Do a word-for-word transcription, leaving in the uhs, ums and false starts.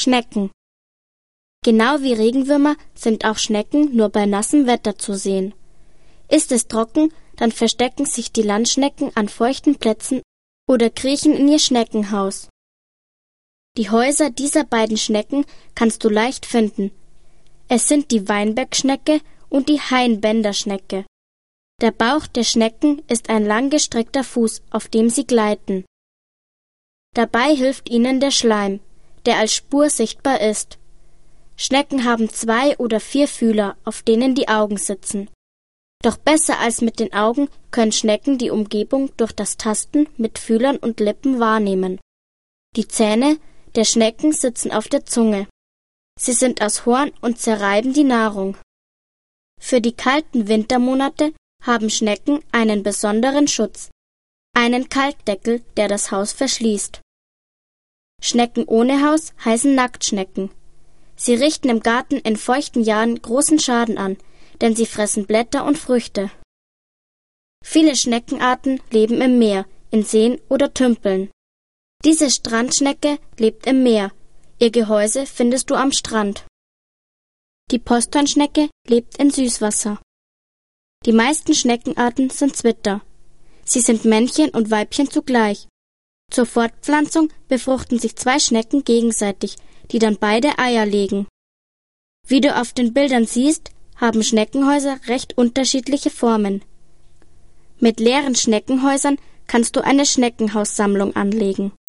Schnecken. Genau wie Regenwürmer sind auch Schnecken nur bei nassem Wetter zu sehen. Ist es trocken, dann verstecken sich die Landschnecken an feuchten Plätzen oder kriechen in ihr Schneckenhaus. Die Häuser dieser beiden Schnecken kannst du leicht finden. Es sind die Weinbergschnecke und die Hainbänderschnecke. Der Bauch der Schnecken ist ein langgestreckter Fuß, auf dem sie gleiten. Dabei hilft ihnen der Schleim, der als Spur sichtbar ist. Schnecken haben zwei oder vier Fühler, auf denen die Augen sitzen. Doch besser als mit den Augen können Schnecken die Umgebung durch das Tasten mit Fühlern und Lippen wahrnehmen. Die Zähne der Schnecken sitzen auf der Zunge. Sie sind aus Horn und zerreiben die Nahrung. Für die kalten Wintermonate haben Schnecken einen besonderen Schutz, einen Kalkdeckel, der das Haus verschließt. Schnecken ohne Haus heißen Nacktschnecken. Sie richten im Garten in feuchten Jahren großen Schaden an, denn sie fressen Blätter und Früchte. Viele Schneckenarten leben im Meer, in Seen oder Tümpeln. Diese Strandschnecke lebt im Meer. Ihr Gehäuse findest du am Strand. Die Posthornschnecke lebt in Süßwasser. Die meisten Schneckenarten sind Zwitter. Sie sind Männchen und Weibchen zugleich. Zur Fortpflanzung befruchten sich zwei Schnecken gegenseitig, die dann beide Eier legen. Wie du auf den Bildern siehst, haben Schneckenhäuser recht unterschiedliche Formen. Mit leeren Schneckenhäusern kannst du eine Schneckenhaussammlung anlegen.